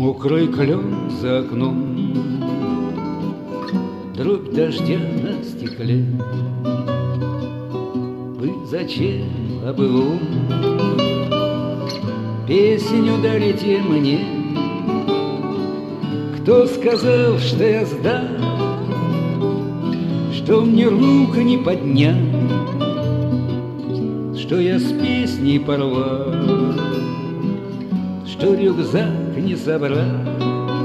Мокрый клен за окном, дробь дождя на стекле. Вы зачем о былом песню дарите мне? Кто сказал, что я сдам, что мне рук не поднять, что я с песней порвал, что рюкзак не собрать?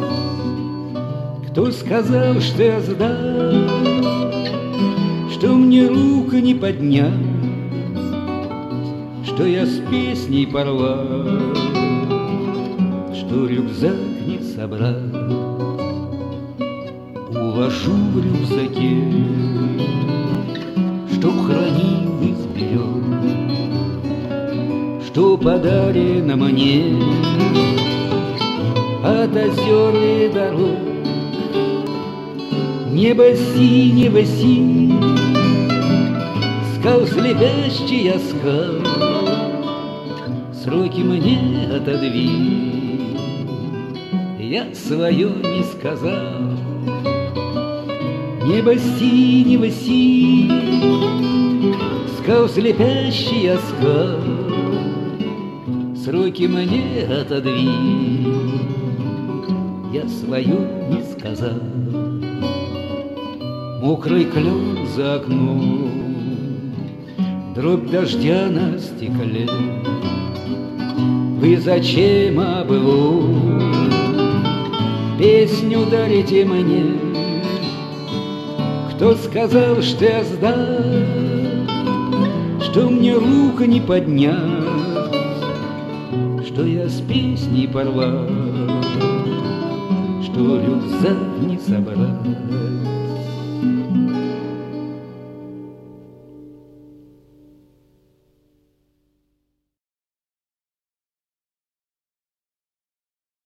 Кто сказал, что я сдам, что мне рук не поднять, что я с песней порвал, что рюкзак не собрать? Уложу в рюкзаке, чтоб хранил и сберег, что подарено мне от озер и дорог. Небо синего синь, скал слепящий я скал, сроки мне отодвинь, я свое не сказал. Небо синего синь, скал слепящий я скал, сроки мне отодвинь, я свое не сказал. Мокрый клен за окном, дробь дождя на стекле. Вы зачем о былом песню дарите мне? Кто сказал, что я сдам, что мне рук не поднять, что я с песней порвал, что рюкзак не собрать?